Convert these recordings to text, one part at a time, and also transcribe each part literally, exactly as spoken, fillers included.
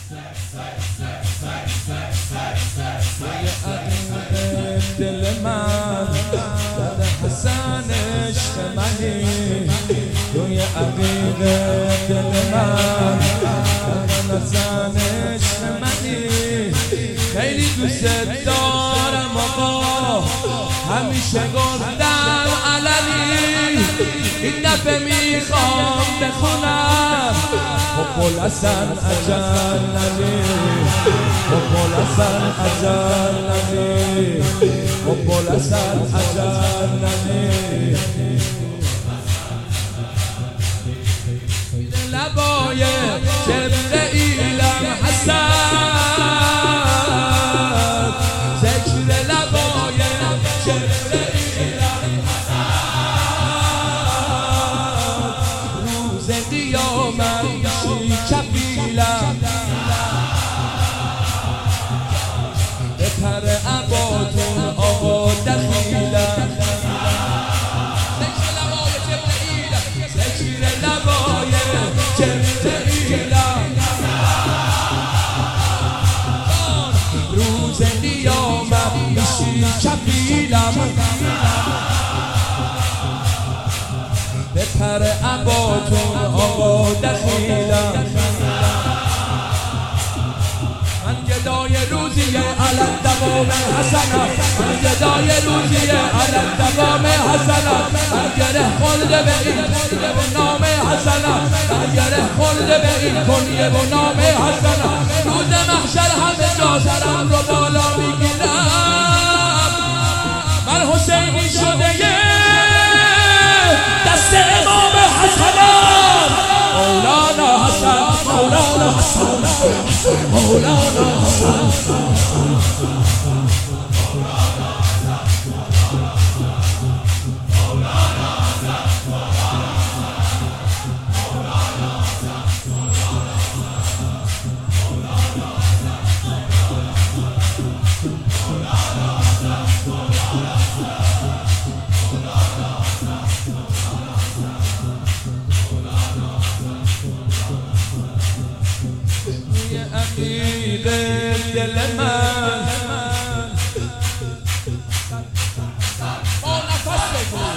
دل من در حسن عشق منی، روی عقیق دل من در حسن عشق منی. خیلی دوست دارم آقا، همیشه گفتم علنی، این دفعه میخوام بخونم حب الحسن اجلنی، حب الحسن اجلنی، حب الحسن اجلنی. لبای جبرئیلم حسن، ذکر لبای جبرئیلم حسن، روز قیامت میشی کفیلم، به پر عباتون آقا دخیلم. ذکر لبای جبرئیلم، ذکر لبای جبرئیلم، روز قیامت میشی کفیلم، به پر عباتون آقا دخیلم. من گدای روزیه علم دوام حسنم، من گدای روزیه علم دوام حسنم. من گره خورده به این کنیه و نام حسنم، من گره خورده به این کنیه و نام حسنم. روز محشر همه جا سرم رو بالا میگیرم، من حسینی شده دست امام حسنم. مولانا حسن، مولانا حسن، مولانا حسن. عقیق دل من با نفس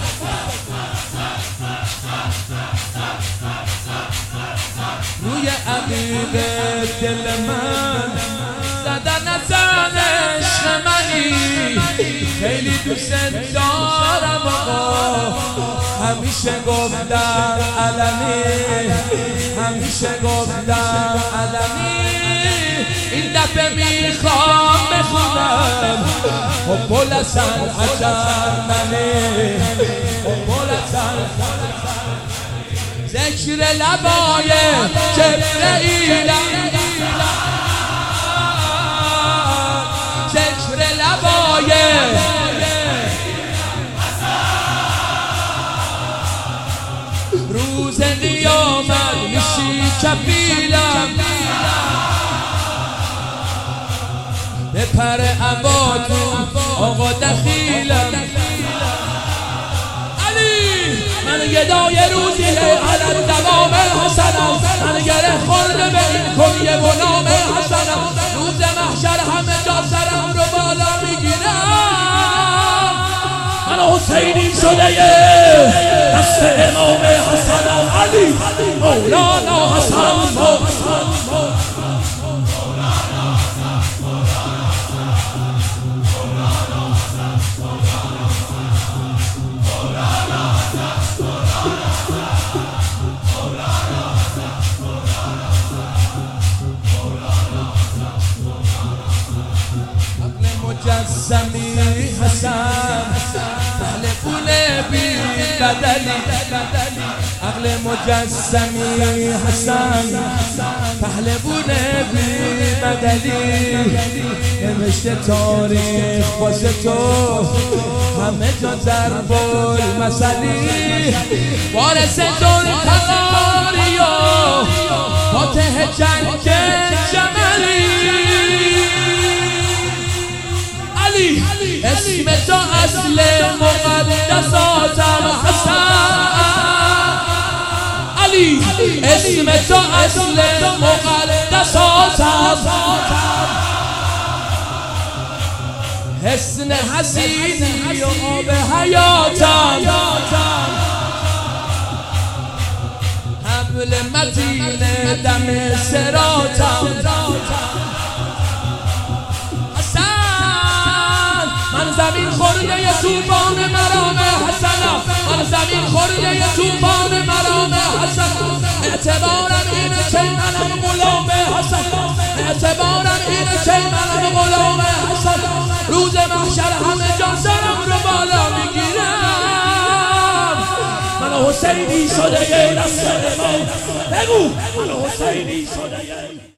روی عقیق دل من زدن ازن عشق منی. خیلی دوست دارم آقا، همیشه گفتم علنی، همیشه گفتم علنی. این دفعه میخوام بخونم حب الحسن اجلنی، حب الحسن. ذکر لبای جبرئیلم، ذکر لبای روز قیامت میشی کفیلم، به پر عباتون آقا دخیلم. علی من گدای روزیه علم دوام حسنم، من گره خورده به این کنیه و نام حسنم. روز محشر همه جا سرم رو بالا میگیرم، من حسینی شده دست امام حسنم. علی مولانا حسن، مجسمی حسن اهل پول بی بدلی، عقل مجسمی حسن اهل پول بی بدلی. نوشته تاریخ واسه تو همه جا ضرب المثلی، وارث ذوالفقاری و فاتح جنگ جملی. علی اسم تو اصل مقدساتم حسن، علی اسم تو اصل مقدساتم قصاصم حسن حسینی و آب حیاتم حبل متین دم صراطم حسن من زمین خورده طوفان مرام حسنم من زمین خورده طوفان مرام حسنم اعتبارم اینه که منم غلام حسن اعتبارم اینه که منم غلام حسن روز محشر همه جان سرم رو بالا میگیرم من حسینی شده یه دست ما بگو من حسینی شده یه